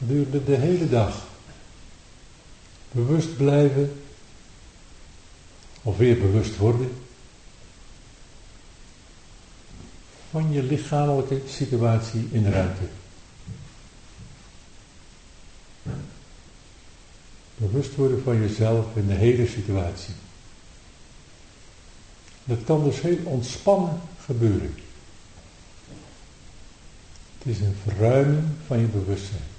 gedurende de hele dag. Bewust blijven, of weer bewust worden, van je lichamelijke situatie in de ruimte. Bewust worden van jezelf in de hele situatie. Dat kan dus heel ontspannen gebeuren. Het is een verruiming van je bewustzijn.